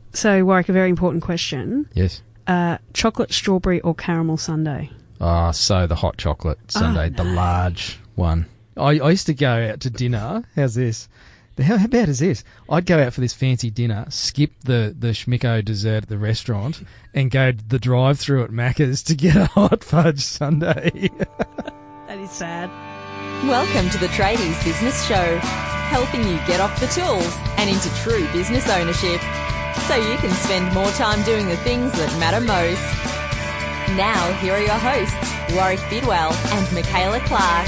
So, Warwick, a very important question. Yes. Chocolate, strawberry or caramel sundae? So the hot chocolate sundae, the large one. I used to go out to dinner. How's this? How bad is this? I'd go out for this fancy dinner, skip the schmicko dessert at the restaurant, and go to the drive-thru at Macca's to get a hot fudge sundae. That is sad. Welcome to the Tradies Business Show, helping you get off the tools and into true business ownership, so you can spend more time doing the things that matter most. Now, here are your hosts, Warwick Bidwell and Michaela Clark.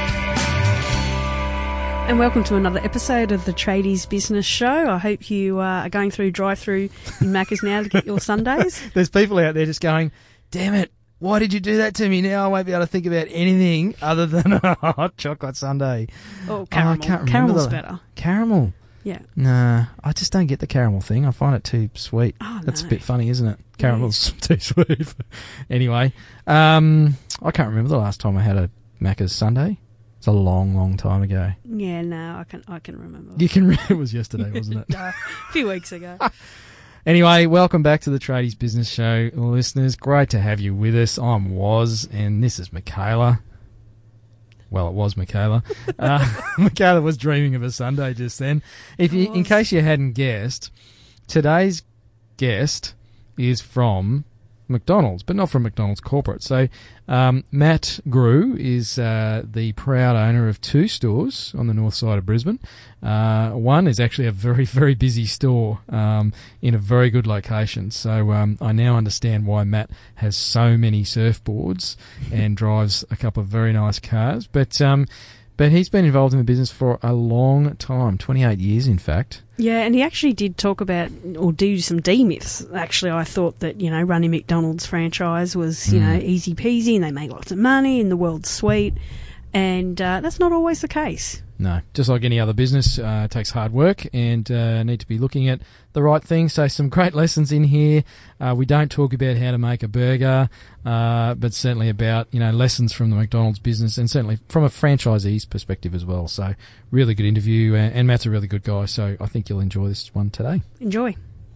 And welcome to another episode of the Tradies Business Show. I hope you are going through drive-thru in Macca's now to get your sundaes. There's people out there just going, damn it, why did you do that to me? Now I won't be able to think about anything other than a hot chocolate sundae. Oh, caramel. I can't remember Caramel's better. Caramel? Yeah. Nah, I just don't get the caramel thing. I find it too sweet. Oh, That's no. a bit funny, isn't it? Caramel's too sweet. Anyway, I can't remember the last time I had a Macca's sundae. It's a long, long time ago. Yeah, no, I can remember. You can. It was yesterday, wasn't it? A few weeks ago. Anyway, welcome back to the Tradies Business Show, listeners. Great to have you with us. I'm Woz, and this is Michaela. Well, it was Michaela. Michaela was dreaming of a sundae just then. In case you hadn't guessed, today's guest is from McDonald's, but not from McDonald's corporate. So Matt Grew is the proud owner of 2 stores on the north side of Brisbane. One is actually a very, very busy store in a very good location. So I now understand why Matt has so many surfboards and drives a couple of very nice cars. But he's been involved in the business for a long time, 28 years in fact. Yeah, and he actually did talk about, or do some D-myths. Actually, I thought that, running Mcdonald's franchise was, easy peasy and they make lots of money and the world's sweet. And that's not always the case. No, just like any other business, it takes hard work and need to be looking at the right things. So some great lessons in here. We don't talk about how to make a burger, but certainly about, lessons from the McDonald's business and certainly from a franchisee's perspective as well. So really good interview and Matt's a really good guy. So I think you'll enjoy this one today. Enjoy.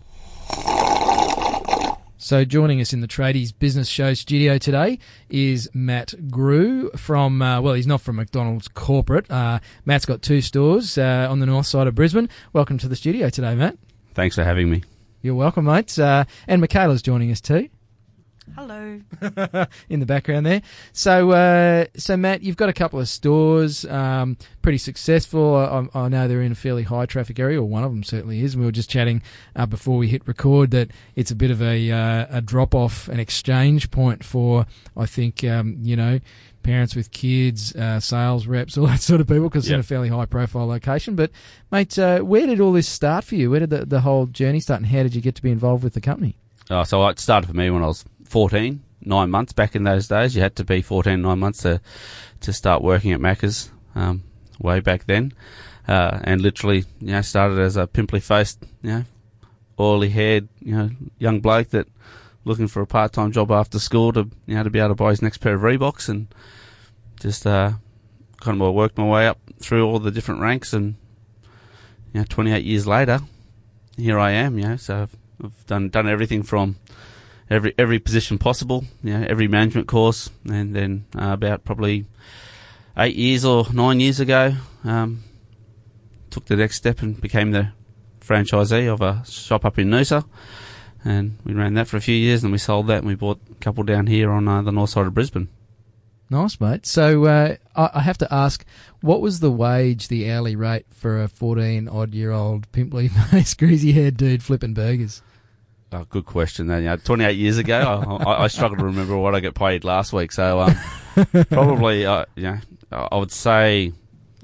So joining us in the Tradies Business Show studio today is Matt Grew from, he's not from McDonald's corporate. Matt's got 2 stores on the north side of Brisbane. Welcome to the studio today, Matt. Thanks for having me. You're welcome, mate. And Michaela's joining us too. Hello. In the background there. So Matt, you've got a couple of stores, pretty successful. I know they're in a fairly high traffic area, or one of them certainly is. And we were just chatting before we hit record that it's a bit of a drop off, an exchange point for, I think, parents with kids, sales reps, all that sort of people, because it's in a fairly high profile location. But mate, where did all this start for you? Where did the whole journey start, and how did you get to be involved with the company? So it started for me when I was 14, 9 months. Back in those days, you had to be 14, 9 months to start working at Macca's, way back then. And literally, started as a pimply-faced, oily-haired, young bloke that looking for a part-time job after school to be able to buy his next pair of Reeboks, and just kind of worked my way up through all the different ranks. And 28 years later, here I am. So I've done everything from every position possible, every management course, and then about probably 8 years or 9 years ago, took the next step and became the franchisee of a shop up in Noosa, and we ran that for a few years, and we sold that, and we bought a couple down here on the north side of Brisbane. Nice, mate. So I have to ask, what was the wage, the hourly rate for a 14-odd-year-old pimply-faced, greasy-haired dude flipping burgers? Oh, good question. 28 years ago, I struggle to remember what I got paid last week. So probably, I would say,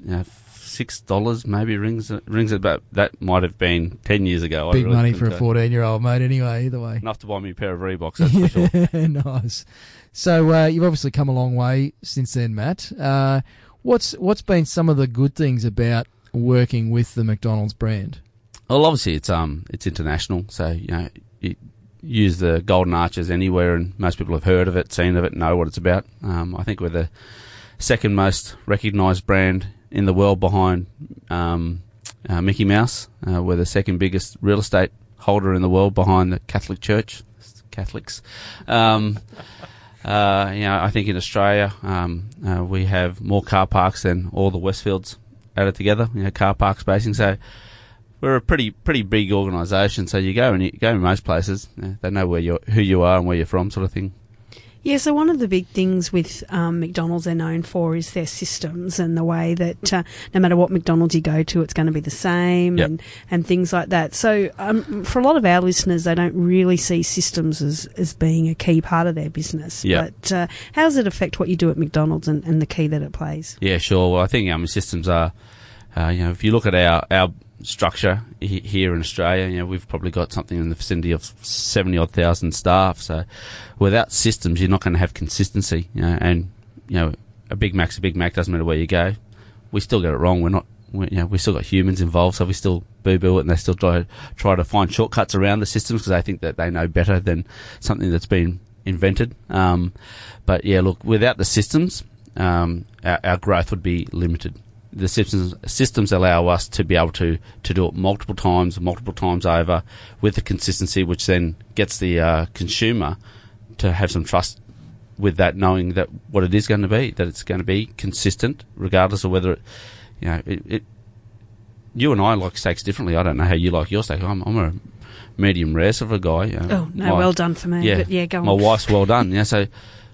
$6 maybe rings about. That might have been 10 years ago. Big money for a 14-year-old, mate. Anyway, either way, enough to buy me a pair of Reeboks. That's for sure. Nice. So you've obviously come a long way since then, Matt. What's been some of the good things about working with the McDonald's brand? Well, obviously it's international, so you use the Golden Arches anywhere, and most people have heard of it, seen of it, know what it's about. I think we're the second most recognised brand in the world behind Mickey Mouse. We're the second biggest real estate holder in the world behind the Catholic Church, Catholics. I think in Australia we have more car parks than all the Westfields added together. Car park spacing. So we're a pretty big organisation. So you go in most places, they know who you are and where you're from, sort of thing. Yeah, so one of the big things with McDonald's they're known for is their systems and the way that no matter what McDonald's you go to, it's going to be the same. Yep. and things like that. So for a lot of our listeners, they don't really see systems as being a key part of their business. Yep. But how does it affect what you do at McDonald's and the key that it plays? Yeah, sure. Well, I think systems are, if you look at our structure here in Australia, we've probably got something in the vicinity of 70-odd thousand staff. So without systems, you're not going to have consistency. And a Big Mac's a Big Mac, doesn't matter where you go. We still get it wrong. We still got humans involved, so we still boo-boo it, and they still try to find shortcuts around the systems because they think that they know better than something that's been invented. But yeah, look, without the systems, our growth would be limited. The systems allow us to be able to do it multiple times over with the consistency, which then gets the consumer to have some trust with that, knowing that what it is going to be, that it's going to be consistent, regardless of whether it. You and I like steaks differently. I don't know how you like your steak. I'm a medium rare sort of a guy. Well done for me. Yeah, but yeah, go on. My wife's well done. Yeah, so.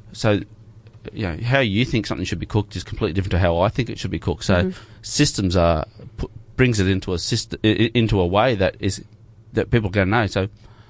How you think something should be cooked is completely different to how I think it should be cooked. So systems brings it into a way that people can know. So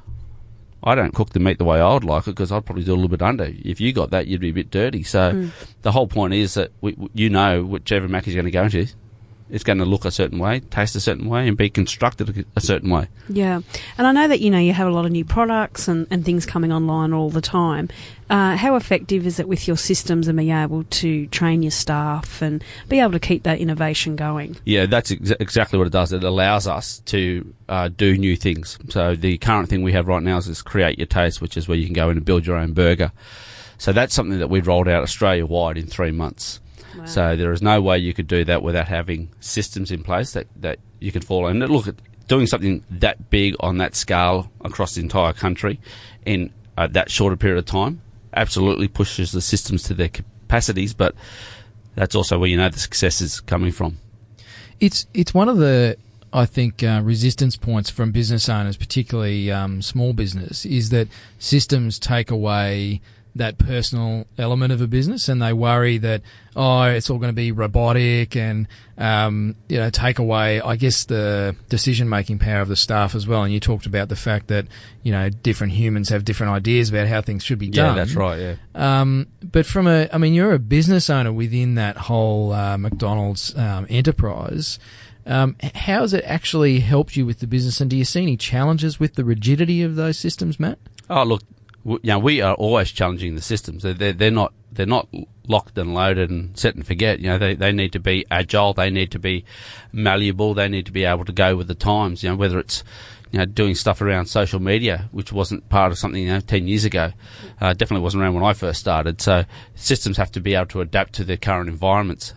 I don't cook the meat the way I would like it because I'd probably do a little bit under. If you got that, you'd be a bit dirty. So the whole point is that whichever Mac is going to go into, it's going to look a certain way, taste a certain way, and be constructed a certain way. Yeah. And I know that, you have a lot of new products and things coming online all the time. How effective is it with your systems and being able to train your staff and be able to keep that innovation going? Yeah, that's exactly what it does. It allows us to do new things. So the current thing we have right now is this Create Your Taste, which is where you can go in and build your own burger. So that's something that we've rolled out Australia-wide in 3 months. Wow. So there is no way you could do that without having systems in place that you can follow. And look, at doing something that big on that scale across the entire country in that shorter period of time absolutely pushes the systems to their capacities, but that's also where the success is coming from. It's one of the, I think, resistance points from business owners, particularly small business, is that systems take away that personal element of a business, and they worry that it's all going to be robotic and take away, I guess, the decision making power of the staff as well. And you talked about the fact that different humans have different ideas about how things should be done. Yeah, that's right. Yeah. But you're a business owner within that whole McDonald's enterprise. How has it actually helped you with the business, and do you see any challenges with the rigidity of those systems, Matt? Oh, look. We are always challenging the systems. They're not locked and loaded and set and forget. They need to be agile. They need to be malleable. They need to be able to go with the times. Whether it's doing stuff around social media, which wasn't part of something 10 years ago, definitely wasn't around when I first started. So systems have to be able to adapt to their current environments.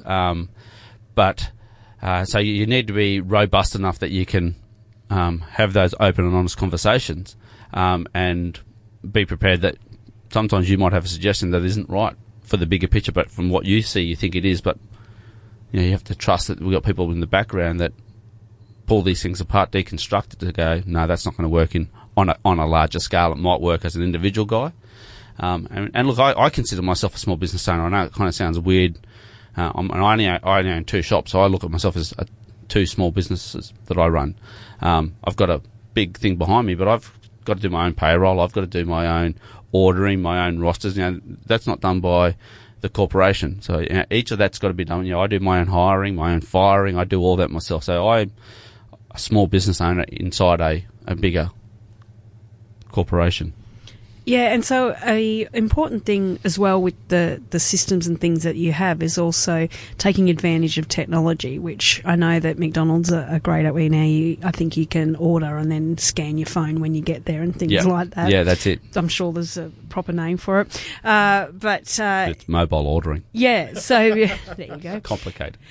So you need to be robust enough that you can have those open and honest conversations and be prepared that sometimes you might have a suggestion that isn't right for the bigger picture, but from what you see, you think it is. But you have to trust that we've got people in the background that pull these things apart, deconstruct it to go, no, that's not going to work on a larger scale. It might work as an individual guy. And look, I consider myself a small business owner. I know it kind of sounds weird. I only own 2 shops, so I look at myself as 2 small businesses that I run. I've got a big thing behind me, but I've got to do my own payroll. I've got to do my own ordering, my own rosters. That's not done by the corporation. So each of that's got to be done. I do my own hiring, my own firing. I do all that myself. So I'm a small business owner inside a bigger corporation. Yeah, and so a important thing as well with the systems and things that you have is also taking advantage of technology, which I know that McDonald's are great at. I think you can order and then scan your phone when you get there and things like that. Yeah, that's it. I'm sure there's a proper name for it. But it's mobile ordering. Yeah, so there you go. Complicated.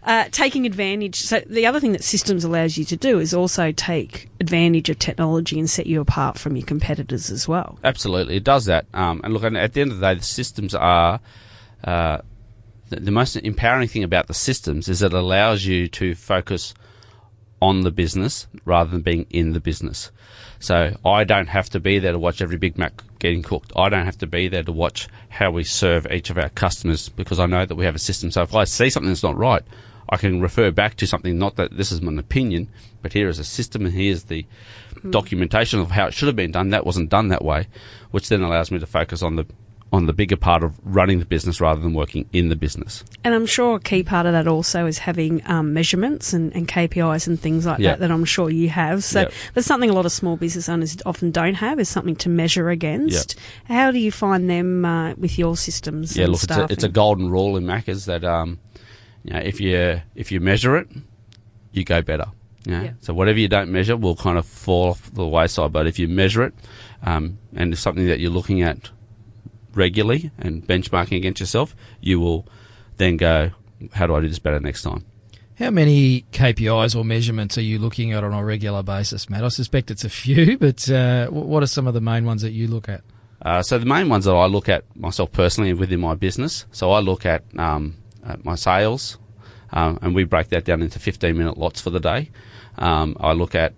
Taking advantage. So the other thing that systems allows you to do is also take advantage of technology and set you apart from your competitors as well. Absolutely, it does that. And look, at the end of the day, the systems are the most empowering thing about the systems is it allows you to focus on the business rather than being in the business. So I don't have to be there to watch every Big Mac getting cooked. I don't have to be there to watch how we serve each of our customers because I know that we have a system. So if I see something that's not right, I can refer back to something, not that this is an opinion, but here is a system and here's the documentation of how it should have been done. That wasn't done that way, which then allows me to focus on the bigger part of running the business rather than working in the business. And I'm sure a key part of that also is having measurements and KPIs and things like that I'm sure you have. So that's something a lot of small business owners often don't have, is something to measure against. How do you find them with your systems and staffing? It's a golden rule in Macca's that if you measure it, you go better. So whatever you don't measure will kind of fall off the wayside. But if you measure it, and it's something that you're looking at regularly and benchmarking against yourself, you will then go, how do I do this better next time? How many KPIs or measurements are you looking at on a regular basis, Matt? I suspect it's a few, but what are some of the main ones that you look at? So the main ones that I look at myself personally within my business, so I look at my sales, and we break that down into 15-minute lots for the day. I look at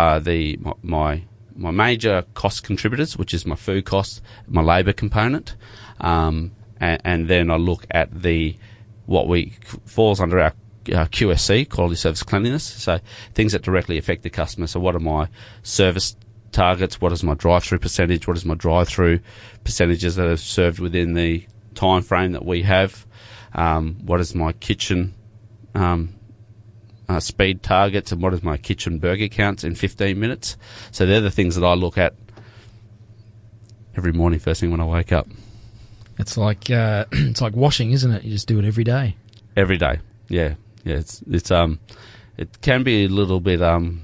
my major cost contributors, which is my food cost, my labour component, and then I look at what falls under our QSC, quality, service, cleanliness. So things that directly affect the customer. So what are my service targets? What is my drive-through percentage? What is my drive-through percentages that are served within the time frame that we have? What is my kitchen speed targets, and what is my kitchen burger counts in 15 minutes? So they're the things that I look at every morning, first thing when I wake up. It's like washing, isn't it? You just do it every day. Every day, yeah. It can be a little bit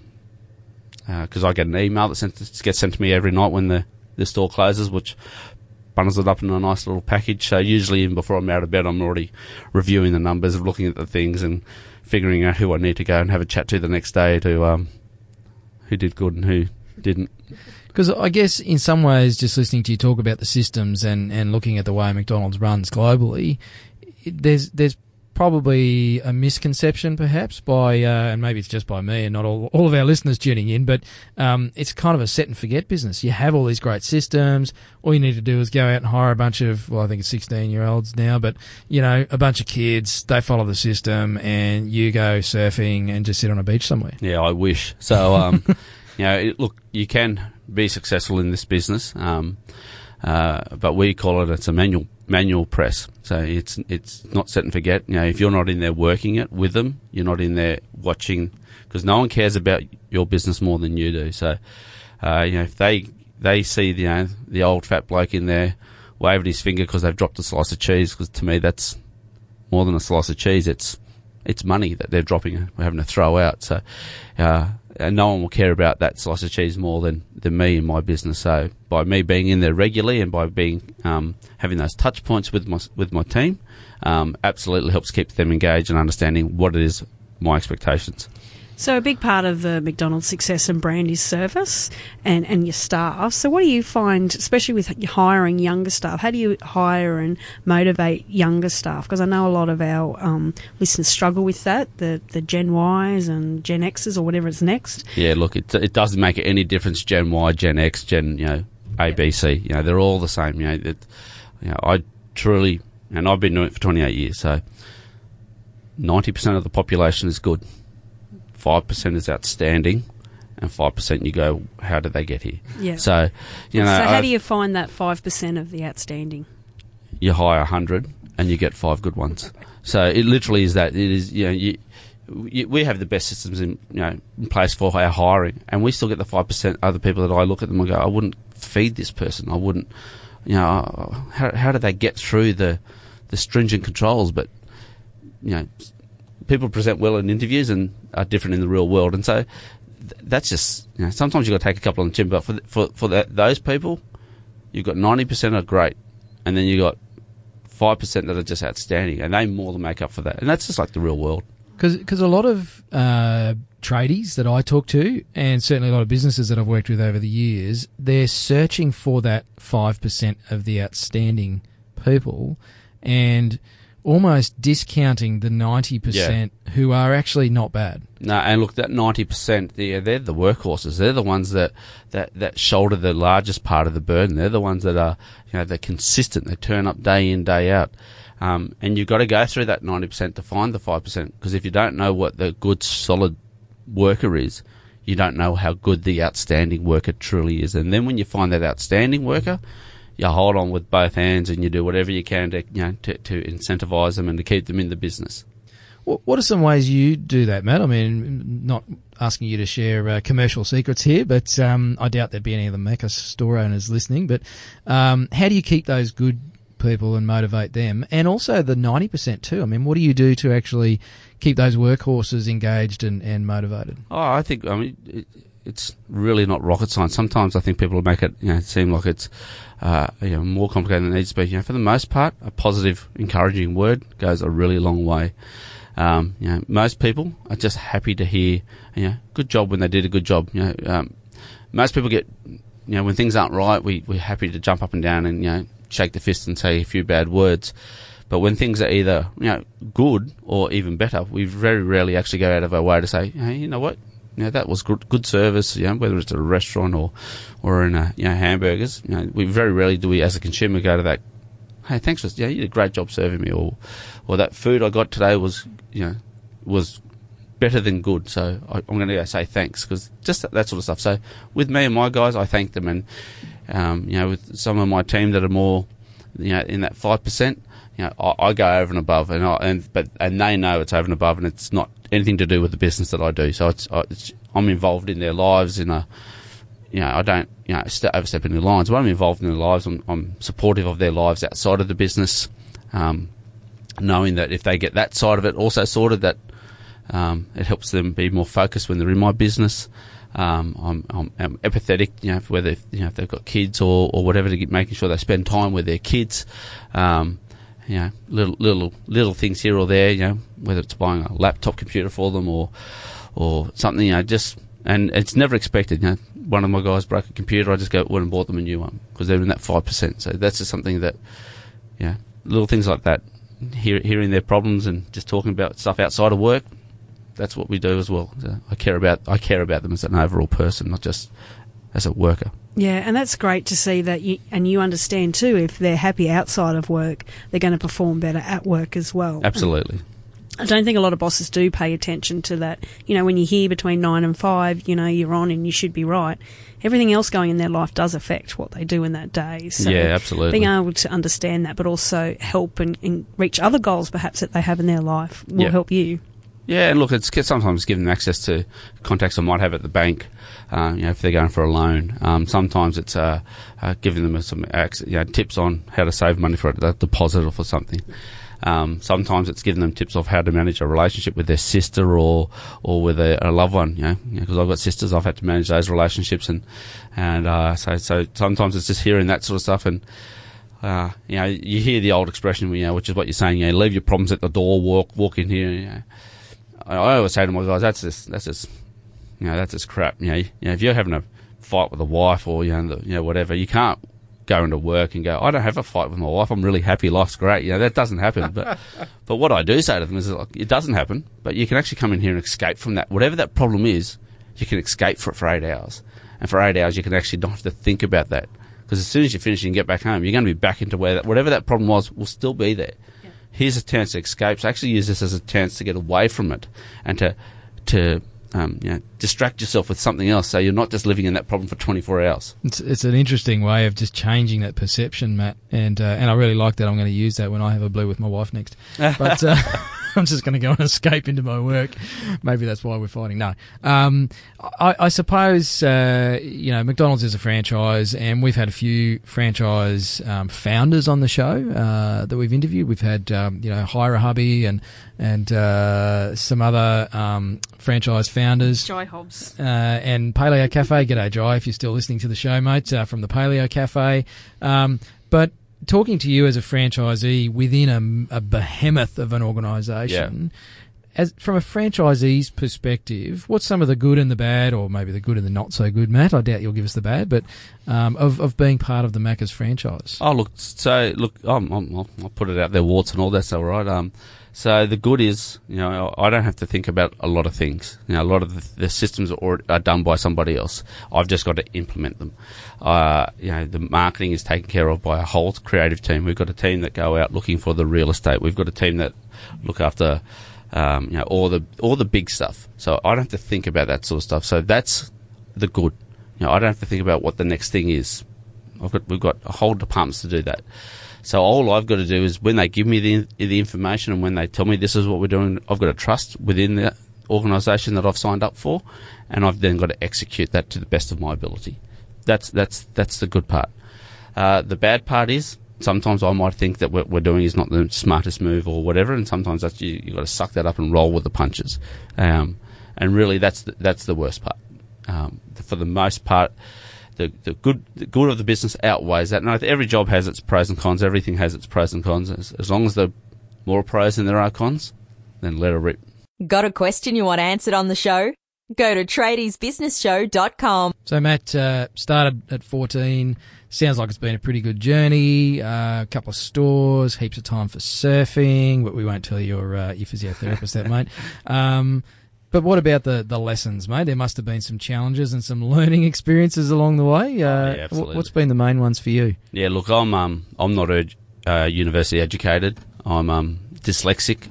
because I get an email that gets sent to me every night when the store closes, which bundles it up in a nice little package. So usually even before I'm out of bed, I'm already reviewing the numbers, looking at the things and figuring out who I need to go and have a chat to the next day to who did good and who didn't. Because I guess in some ways, just listening to you talk about the systems and looking at the way McDonald's runs globally, there's probably a misconception perhaps by, and maybe it's just by me and not all of our listeners tuning in, but it's kind of a set and forget business. You have all these great systems. All you need to do is go out and hire a bunch of, I think it's 16-year-olds now, but, a bunch of kids, they follow the system and you go surfing and just sit on a beach somewhere. Yeah, I wish. So, look, you can be successful in this business, but we call it's a manual press. So it's not set and forget. If you're not in there working it with them, you're not in there watching, because no one cares about your business more than you do. So, if they see the old fat bloke in there waving his finger because they've dropped a slice of cheese, because to me that's more than a slice of cheese. It's money that they're dropping, we're having to throw out. So, and no one will care about that slice of cheese more than me in my business. So by me being in there regularly and by being having those touch points with my team, absolutely helps keep them engaged and understanding what it is, my expectations. So a big part of the McDonald's success and brand is service and your staff. So what do you find, especially with hiring younger staff, how do you hire and motivate younger staff? Because I know a lot of our listeners struggle with that, the Gen Ys and Gen Xs or whatever is next. Yeah, look, it doesn't make any difference, Gen Y, Gen X, Gen, A, B, C. They're all the same. I truly, and I've been doing it for 28 years, so 90% of the population is good. 5% is outstanding, and 5% you go, how did they get here? Yeah. So, so how do you find that 5% of the outstanding? You hire 100 and you get 5 good ones. So it literally is that. It is, we have the best systems in place for our hiring, and we still get the 5% other people that I look at them and go, I wouldn't feed this person. I wouldn't, how did they get through the stringent controls? But, people present well in interviews and are different in the real world, and so that's just sometimes you've got to take a couple on the chin. But for those people, you've got 90% are great, and then you've got 5% that are just outstanding, and they more than make up for that. And that's just like the real world. Because a lot of tradies that I talk to, and certainly a lot of businesses that I've worked with over the years, they're searching for that 5% of the outstanding people and almost discounting the 90% who are actually not bad. No, and look, that 90%, they're the workhorses. They're the ones that shoulder the largest part of the burden. They're the ones that are, they're consistent. They turn up day in, day out. And you've got to go through that 90% to find the 5%, because if you don't know what the good, solid worker is, you don't know how good the outstanding worker truly is. And then when you find that outstanding worker, you hold on with both hands and you do whatever you can to incentivise them and to keep them in the business. What are some ways you do that, Matt? I mean, not asking you to share commercial secrets here, but I doubt there'd be any of the Macca's store owners listening. But how do you keep those good people and motivate them? And also the 90% too. I mean, what do you do to actually keep those workhorses engaged and motivated? Oh, it's really not rocket science. Sometimes I think people make it seem like it's more complicated than it needs to be. For the most part, a positive, encouraging word goes a really long way. Most people are just happy to hear, good job when they did a good job. Most people get, when things aren't right, we're happy to jump up and down and, shake the fist and say a few bad words. But when things are either, good or even better, we very rarely actually go out of our way to say, hey, you know what? That was good service, whether it's at a restaurant or in hamburgers. We very rarely do we, as a consumer, go to that, hey, thanks for, you did a great job serving me, or that food I got today was better than good, so I'm going to go say thanks, because just that sort of stuff. So with me and my guys, I thank them, and with some of my team that are more, in that 5%, I go over and above, and they know it's over and above, and it's not anything to do with the business that I do. So I'm involved in their lives I don't overstep any lines, but I'm involved in their lives. I'm supportive of their lives outside of the business, knowing that if they get that side of it also sorted, that it helps them be more focused when they're in my business. I'm empathetic, whether if they've got kids or whatever, to making sure they spend time with their kids. Little things here or there, whether it's buying a laptop computer for them or something, and it's never expected. One of my guys broke a computer, I just went and bought them a new one, because they're in that 5%. So that's just something that, little things like that, hearing their problems and just talking about stuff outside of work. That's what we do as well. So I care about them as an overall person, not just as a worker. Yeah, and that's great to see that you understand too, if they're happy outside of work, they're going to perform better at work as well. Absolutely. I don't think a lot of bosses do pay attention to that. When you hear between 9 and 5, you're on and you should be right. Everything else going in their life does affect what they do in that day. So yeah, absolutely. Being able to understand that, but also help and reach other goals perhaps that they have in their life will help you. Yeah, and look, it's sometimes giving them access to contacts I might have at the bank, if they're going for a loan. Sometimes it's giving them some tips on how to save money for a deposit or for something. Sometimes it's giving them tips of how to manage a relationship with their sister or with a loved one. Because I've got sisters, I've had to manage those relationships, and so sometimes it's just hearing that sort of stuff. And you hear the old expression, which is what you're saying. Leave your problems at the door, walk in here. I always say to my guys, that's just crap. If you're having a fight with a wife or whatever, you can't go into work and go, I don't have a fight with my wife, I'm really happy, life's great. That doesn't happen. But what I do say to them is, it doesn't happen, but you can actually come in here and escape from that. Whatever that problem is, you can escape for 8 hours. And for 8 hours, you can actually not have to think about that. Because as soon as you finish and get back home, you're going to be back into whatever that problem was will still be there. Here's a chance to escape. So actually use this as a chance to get away from it and to distract yourself with something else, so you're not just living in that problem for 24 hours. It's an interesting way of just changing that perception, Matt, and I really like that. I'm going to use that when I have a blue with my wife next. But I'm just going to go and escape into my work. Maybe that's why we're fighting. No. I suppose, McDonald's is a franchise, and we've had a few franchise founders on the show that we've interviewed. We've had, Hire a Hubby and some other franchise founders. Jai Hobbs. And Paleo Cafe. G'day, Jai, if you're still listening to the show, mate, from the Paleo Cafe. But talking to you as a franchisee within a behemoth of an organisation, as from a franchisee's perspective, what's some of the good and the bad, or maybe the good and the not so good, Matt? I doubt you'll give us the bad, but of being part of the Macca's franchise. Oh, look, I'll put it out there, warts and all, that's all right. So the good is, I don't have to think about a lot of things. A lot of the systems are done by somebody else. I've just got to implement them. The marketing is taken care of by a whole creative team. We've got a team that go out looking for the real estate. We've got a team that look after, all the big stuff. So I don't have to think about that sort of stuff. So that's the good. I don't have to think about what the next thing is. We've got a whole departments to do that. So all I've got to do is when they give me the information and when they tell me this is what we're doing, I've got to trust within the organisation that I've signed up for, and I've then got to execute that to the best of my ability. That's the good part. The bad part is sometimes I might think that what we're doing is not the smartest move or whatever, and sometimes that's you've got to suck that up and roll with the punches. And really, that's the worst part. For the most part, the good of the business outweighs that. And every job has its pros and cons. Everything has its pros and cons. As long as there are more pros than there are cons, then let her rip. Got a question you want answered on the show? Go to tradiesbusinessshow.com. So Matt started at 14. Sounds like it's been a pretty good journey. A couple of stores, heaps of time for surfing, but we won't tell your physiotherapist that, mate. But what about the lessons, mate? There must have been some challenges and some learning experiences along the way. Yeah, absolutely. What's been the main ones for you? Yeah, look, I'm not university educated. I'm dyslexic,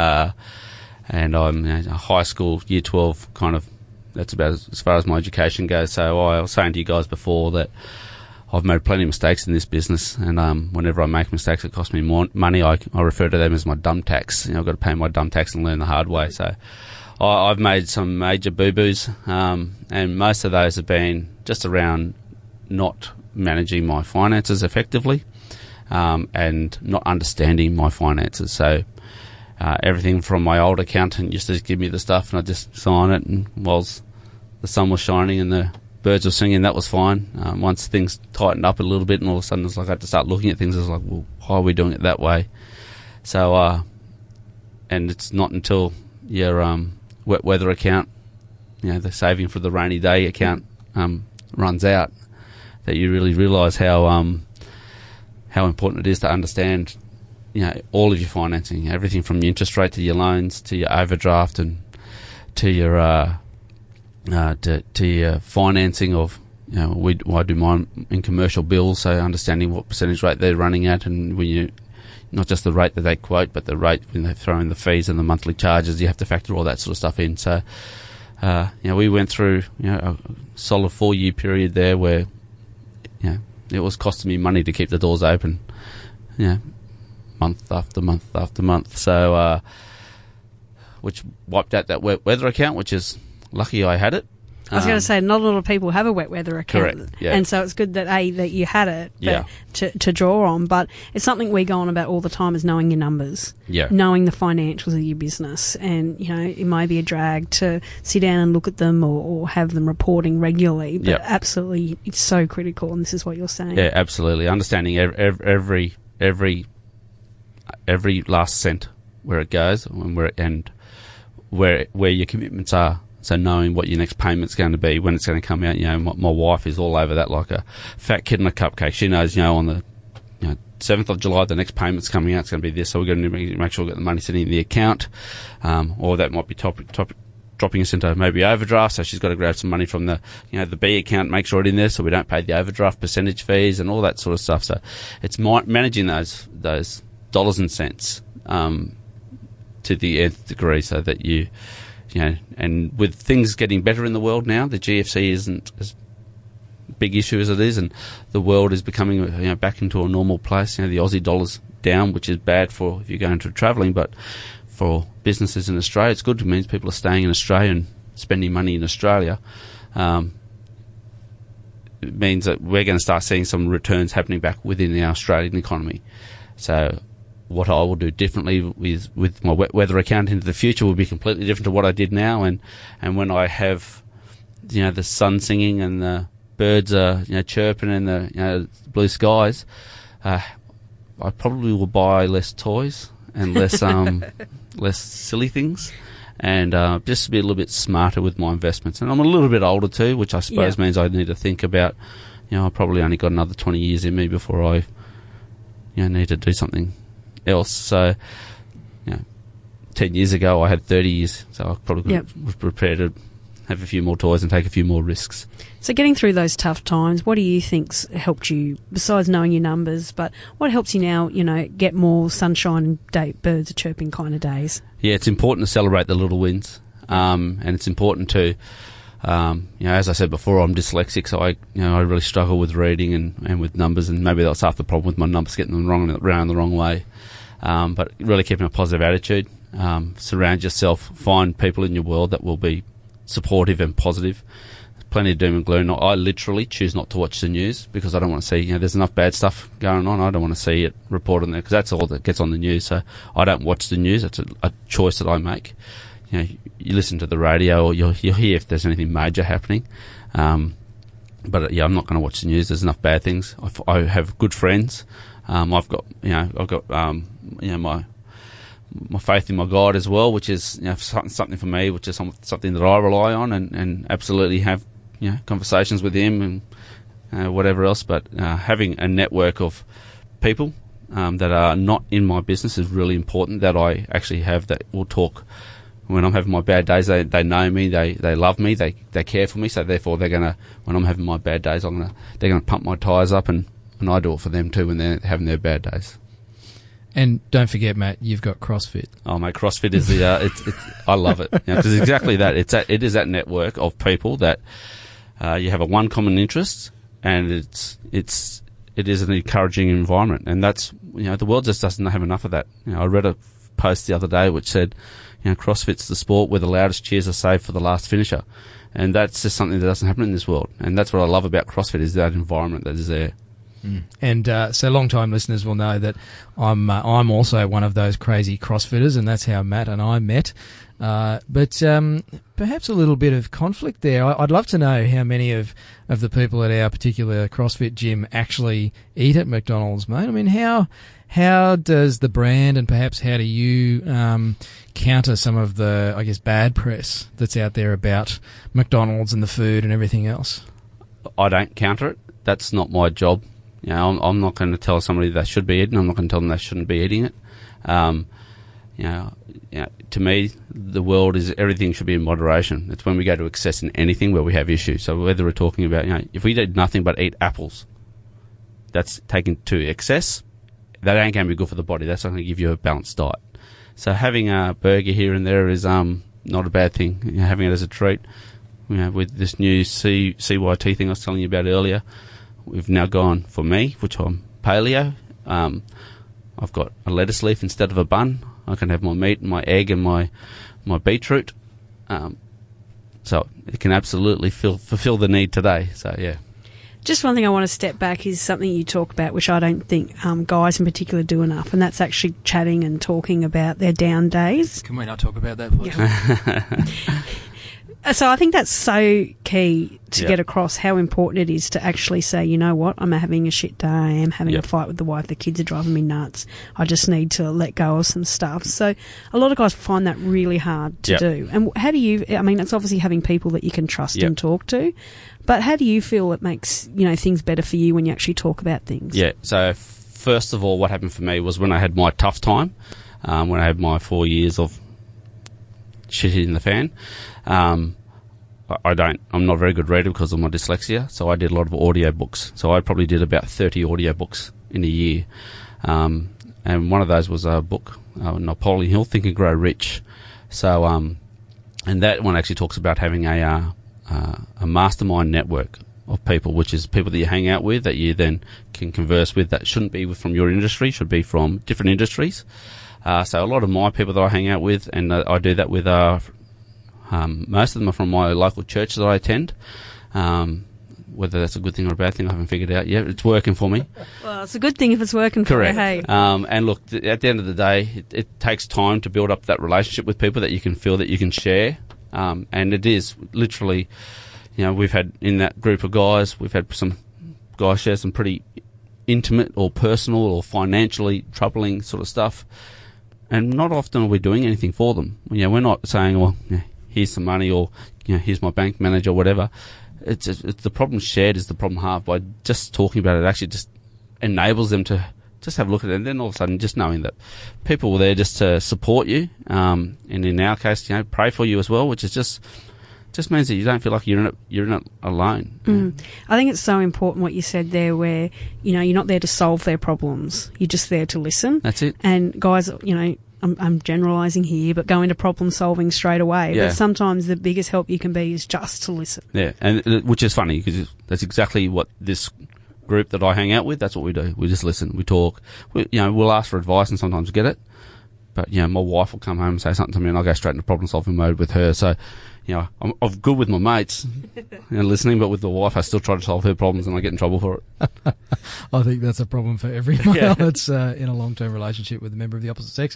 and I'm a high school year 12 kind of. That's about as far as my education goes. So I was saying to you guys before that I've made plenty of mistakes in this business, and whenever I make mistakes, it costs me more money. I refer to them as my dumb tax. I've got to pay my dumb tax and learn the hard way. So I've made some major boo-boos, and most of those have been just around not managing my finances effectively, and not understanding my finances. So everything from my old accountant used to give me the stuff and I'd just sign it, and whilst the sun was shining and the birds were singing, that was fine. Once things tightened up a little bit and all of a sudden it's like I had to start looking at things, I was like, well, why are we doing it that way? So, and it's not until your wet weather account, the saving for the rainy day account runs out that you really realise how important it is to understand all of your financing, everything from your interest rate to your loans to your overdraft and to your to your financing of I do mine in commercial bills, so understanding what percentage rate they're running at, and when you not just the rate that they quote, but the rate when they throw in the fees and the monthly charges, you have to factor all that sort of stuff in. So we went through a solid 4-year period there where it was costing me money to keep the doors open. Month after month after month. So, which wiped out that wet weather account, which is lucky I had it. I was going to say, not a lot of people have a wet weather account. Correct, yeah. And so it's good that that you had it to draw on. But it's something we go on about all the time is knowing your numbers, knowing the financials of your business. And, it may be a drag to sit down and look at them or have them reporting regularly. But absolutely, it's so critical, and this is what you're saying. Yeah, absolutely. Understanding every last cent where it goes and where your commitments are. So knowing what your next payment's going to be, when it's going to come out. My wife is all over that like a fat kid in a cupcake. She knows, on the 7th of July, the next payment's coming out. It's going to be this. So we're going to make sure we get the money sitting in the account, or that might be dropping us into maybe overdraft. So she's got to grab some money from the the B account, make sure it's in there, so we don't pay the overdraft percentage fees and all that sort of stuff. So it's managing those dollars and cents to the nth degree, so that and with things getting better in the world now, the GFC isn't as big issue as it is, and the world is becoming back into a normal place. The Aussie dollar's down, which is bad for if you're going to travelling, but for businesses in Australia, it's good. It means people are staying in Australia and spending money in Australia. It means that we're going to start seeing some returns happening back within the Australian economy. So what I will do differently with my wet weather account into the future will be completely different to what I did now. And when I have, the sun singing and the birds are, chirping and the blue skies, I probably will buy less toys and less less silly things, and just to be a little bit smarter with my investments. And I'm a little bit older too, which I suppose means I need to think about, I probably only got another 20 years in me before I need to do something else. So 10 years ago I had 30 years, so I probably was prepared to have a few more toys and take a few more risks. So getting through those tough times, what do you think's helped you, besides knowing your numbers, but what helps you now, get more sunshine and birds are chirping kind of days? Yeah, it's important to celebrate the little wins, and it's important to, as I said before, I'm dyslexic, so I really struggle with reading and with numbers, and maybe that's half the problem with my numbers, getting them around the wrong way. But really keeping a positive attitude, surround yourself, find people in your world that will be supportive and positive. There's plenty of doom and gloom. I literally choose not to watch the news because I don't want to see, there's enough bad stuff going on. I don't want to see it reported there because that's all that gets on the news. So I don't watch the news. It's a choice that I make. You listen to the radio or you'll hear if there's anything major happening. But I'm not going to watch the news. There's enough bad things. I have good friends. I've got my faith in my God as well, which is something for me, which is something that I rely on and absolutely have conversations with him and whatever else. But having a network of people that are not in my business is really important. That I actually have that will talk when I'm having my bad days. They know me, they love me, they care for me. So therefore, they're gonna, when I'm having my bad days, they're gonna pump my tyres up, and I do it for them too when they're having their bad days. And don't forget, Matt, you've got CrossFit. Oh, mate, CrossFit is I love it because exactly that. It is that network of people that you have a one common interest, and it is an encouraging environment, and that's the world just doesn't have enough of that. I read a post the other day which said, CrossFit's the sport where the loudest cheers are saved for the last finisher, and that's just something that doesn't happen in this world. And that's what I love about CrossFit is that environment that is there. And so long-time listeners will know that I'm also one of those crazy CrossFitters, and that's how Matt and I met. But perhaps a little bit of conflict there. I'd love to know how many of the people at our particular CrossFit gym actually eat at McDonald's, mate. I mean, how does the brand and perhaps how do you counter some of the, I guess, bad press that's out there about McDonald's and the food and everything else? I don't counter it. That's not my job. I'm not going to tell somebody they should be eating. I'm not going to tell them they shouldn't be eating it. To me, the world is everything should be in moderation. It's when we go to excess in anything where we have issues. So whether we're talking about, if we did nothing but eat apples, that's taken to excess. That ain't going to be good for the body. That's not going to give you a balanced diet. So having a burger here and there is not a bad thing. Having it as a treat. With this new CYT thing I was telling you about earlier, we've now gone, for me, which I'm paleo, I've got a lettuce leaf instead of a bun. I can have my meat, my egg, and my beetroot. So it can absolutely fulfill the need today. So, yeah. Just one thing I want to step back is something you talk about, which I don't think guys in particular do enough, and that's actually chatting and talking about their down days. Can we not talk about that, please? Yeah. So I think that's so key to get across how important it is to actually say, you know what, I'm having a shit day, I am having a fight with the wife, the kids are driving me nuts, I just need to let go of some stuff. So a lot of guys find that really hard to do. And how do you, it's obviously having people that you can trust and talk to, but how do you feel it makes, things better for you when you actually talk about things? Yeah, so first of all, what happened for me was when I had my tough time, when I had my 4 years of shit in the fan. I'm not a very good reader because of my dyslexia, so I did a lot of audio books. So I probably did about 30 audio books in a year. And one of those was a book, Napoleon Hill, Think and Grow Rich. So, and that one actually talks about having a mastermind network of people, which is people that you hang out with, that you then can converse with, that shouldn't be from your industry, should be from different industries. So a lot of my people that I hang out with, and I do that with, most of them are from my local church that I attend. Whether that's a good thing or a bad thing, I haven't figured out yet. It's working for me. Well, it's a good thing if it's working for you, hey. And look, at the end of the day, it takes time to build up that relationship with people that you can feel that you can share. And it is literally, we've had in that group of guys, we've had some guys share some pretty intimate or personal or financially troubling sort of stuff. And not often are we doing anything for them. We're not saying, well, here's some money, or here's my bank manager, or whatever. It's the problem shared is the problem halved. By just talking about it, actually just enables them to just have a look at it, and then all of a sudden just knowing that people were there just to support you, and in our case, pray for you as well, which is just means that you don't feel like you're in it alone. I think it's so important what you said there, where you're not there to solve their problems, you're just there to listen. That's it. And guys, I'm generalising here, but go into problem solving straight away. Yeah. But sometimes the biggest help you can be is just to listen. Yeah, and which is funny because that's exactly what this group that I hang out with, that's what we do. We just listen, we talk. We'll ask for advice and sometimes get it. But, my wife will come home and say something to me and I'll go straight into problem solving mode with her. So, I'm good with my mates listening, but with the wife I still try to solve her problems and I get in trouble for it. I think that's a problem for every male that's in a long-term relationship with a member of the opposite sex.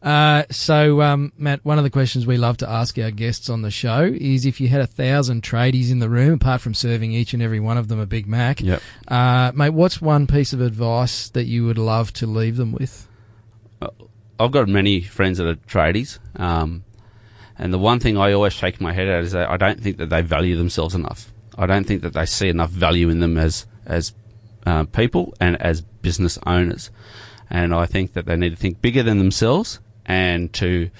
So, Matt, one of the questions we love to ask our guests on the show is if you had 1,000 tradies in the room, apart from serving each and every one of them a Big Mac, mate, what's one piece of advice that you would love to leave them with? I've got many friends that are tradies, and the one thing I always shake my head at is that I don't think that they value themselves enough. I don't think that they see enough value in them as people and as business owners. And I think that they need to think bigger than themselves and to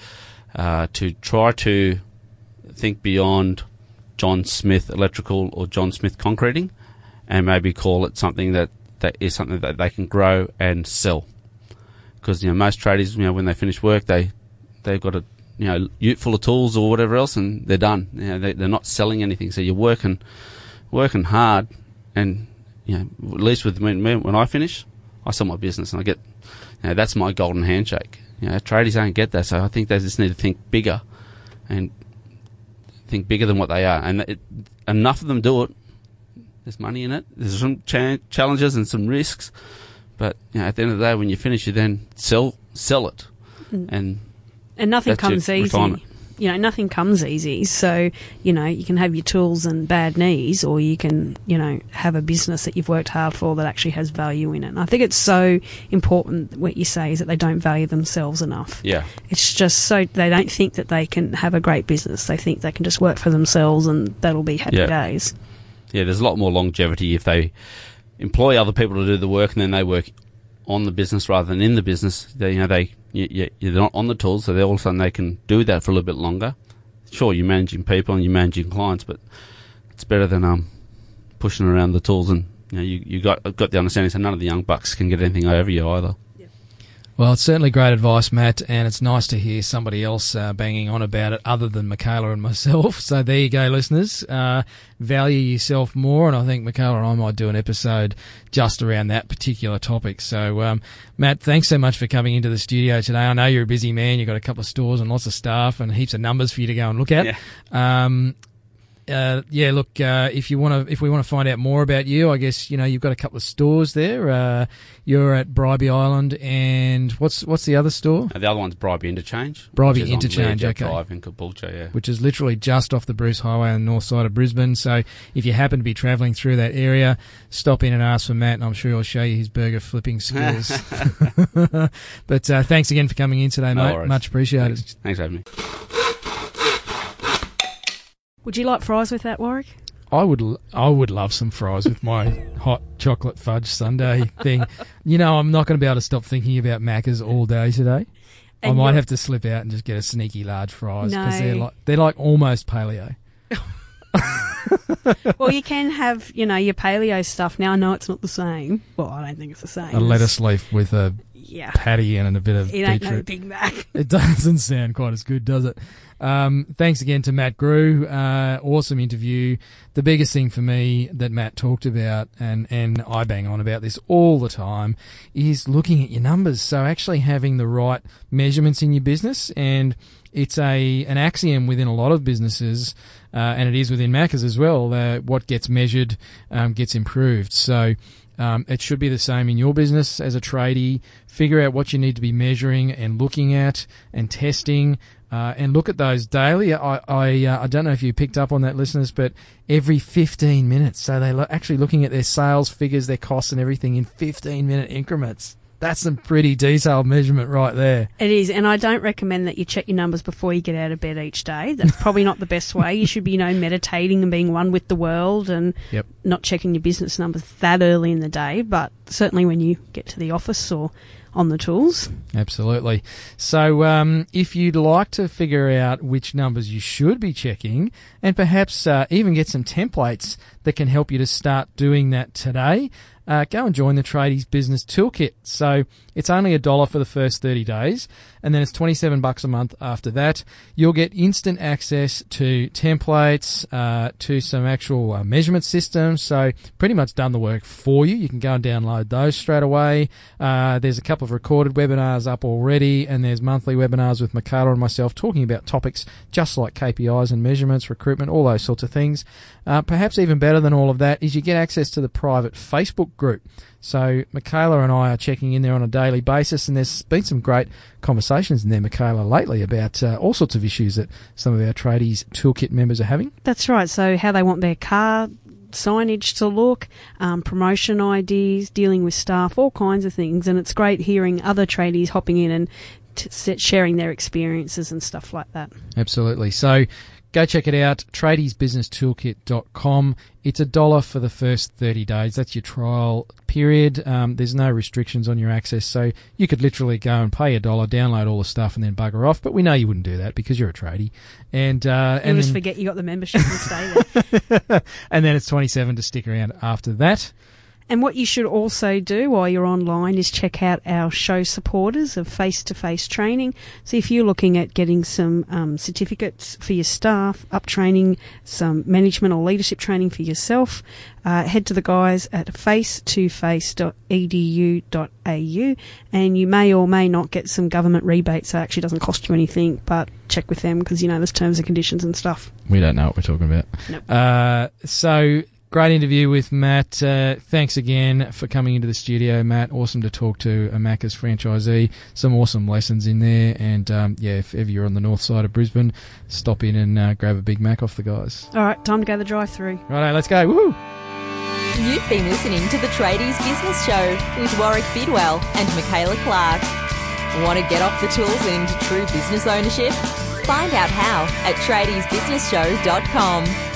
try to think beyond John Smith Electrical or John Smith Concreting, and maybe call it something that is something that they can grow and sell. Because most tradies, when they finish work, they've got a ute full of tools or whatever else, and they're done. They're not selling anything. So you're working hard, and at least with me, when I finish, I sell my business, and I get that's my golden handshake. Tradies don't get that, so I think they just need to think bigger, and think bigger than what they are. And enough of them do it. There's money in it. There's some challenges and some risks. But at the end of the day, when you finish, you then sell it, and nothing comes easy. Retirement. Nothing comes easy. So you can have your tools and bad knees, or you can have a business that you've worked hard for that actually has value in it. And I think it's so important what you say is that they don't value themselves enough. Yeah, it's just so they don't think that they can have a great business. They think they can just work for themselves and that'll be happy days. Yeah, there's a lot more longevity if they employ other people to do the work, and then they work on the business rather than in the business. They're not on the tools, so all of a sudden they can do that for a little bit longer. Sure, you're managing people and you're managing clients, but it's better than pushing around the tools. And you got the understanding, so none of the young bucks can get anything over you either. Well, it's certainly great advice, Matt, and it's nice to hear somebody else banging on about it other than Michaela and myself. So there you go, listeners. Value yourself more, and I think Michaela and I might do an episode just around that particular topic. So, Matt, thanks so much for coming into the studio today. I know you're a busy man. You've got a couple of stores and lots of staff and heaps of numbers for you to go and look at. If we want to find out more about you, I guess you've got a couple of stores there. You're at Bribie Island, and what's the other store? The other one's Bribie Interchange. Bribie Interchange, okay. Drive in Caboolture, which is literally just off the Bruce Highway on the north side of Brisbane. So if you happen to be travelling through that area, stop in and ask for Matt, and I'm sure he'll show you his burger flipping skills. But thanks again for coming in today, mate. Much appreciated. Thanks for having me. Would you like fries with that, Warwick? I would love some fries with my hot chocolate fudge sundae thing. I'm not going to be able to stop thinking about Macca's all day today. And I might have to slip out and just get a sneaky large fries because they're like almost paleo. Well, you can have your paleo stuff. Now I know it's not the same. Well, I don't think it's the same. A lettuce leaf with a patty and a bit of beetroot. It ain't no Big Mac. It doesn't sound quite as good, does it? Thanks again to Matt Grew. Awesome interview. The biggest thing for me that Matt talked about, and I bang on about this all the time, is looking at your numbers. So actually having the right measurements in your business, and it's an axiom within a lot of businesses, and it is within Macca's as well, what gets measured gets improved. So it should be the same in your business as a tradie. Figure out what you need to be measuring and looking at and testing, and look at those daily. I don't know if you picked up on that, listeners, but every 15 minutes. So they're actually looking at their sales figures, their costs and everything in 15-minute increments. That's some pretty detailed measurement right there. It is, and I don't recommend that you check your numbers before you get out of bed each day. That's probably not the best way. You should be, meditating and being one with the world and not checking your business numbers that early in the day, but certainly when you get to the office or on the tools. Absolutely. So if you'd like to figure out which numbers you should be checking and perhaps even get some templates that can help you to start doing that today, go and join the Tradies Business Toolkit. So it's only $1 for the first 30 days, and then it's $27 a month after that. You'll get instant access to templates, to some actual measurement systems. So pretty much done the work for you. You can go and download those straight away. There's a couple of recorded webinars up already, and there's monthly webinars with Michaela and myself talking about topics just like KPIs and measurements, recruitment, all those sorts of things. Perhaps even better than all of that is you get access to the private Facebook group. So Michaela and I are checking in there on a daily basis, and there's been some great conversations in there, Michaela, lately about all sorts of issues that some of our Tradies Toolkit members are having. That's right. So how they want their car signage to look, promotion ideas, dealing with staff, all kinds of things. And it's great hearing other tradies hopping in and sharing their experiences and stuff like that. Absolutely. So go check it out, tradiesbusinesstoolkit.com. It's $1 for the first 30 days. That's your trial period. There's no restrictions on your access, so you could literally go and pay $1, download all the stuff, and then bugger off. But we know you wouldn't do that because you're a tradie. And just forget you got the membership and stay there. And then it's $27 to stick around after that. And what you should also do while you're online is check out our show supporters of face-to-face training. So if you're looking at getting some certificates for your staff, up training, some management or leadership training for yourself, head to the guys at face2face.edu.au, and you may or may not get some government rebates. So it actually doesn't cost you anything, but check with them because, there's terms and conditions and stuff. We don't know what we're talking about. Nope. So great interview with Matt. Thanks again for coming into the studio, Matt. Awesome to talk to a Macca's franchisee. Some awesome lessons in there. And, if ever you're on the north side of Brisbane, stop in and grab a Big Mac off the guys. All right, time to go the drive-through. Righto, let's go. Woo! You've been listening to the Tradies Business Show with Warwick Bidwell and Michaela Clark. Want to get off the tools and into true business ownership? Find out how at tradiesbusinessshow.com.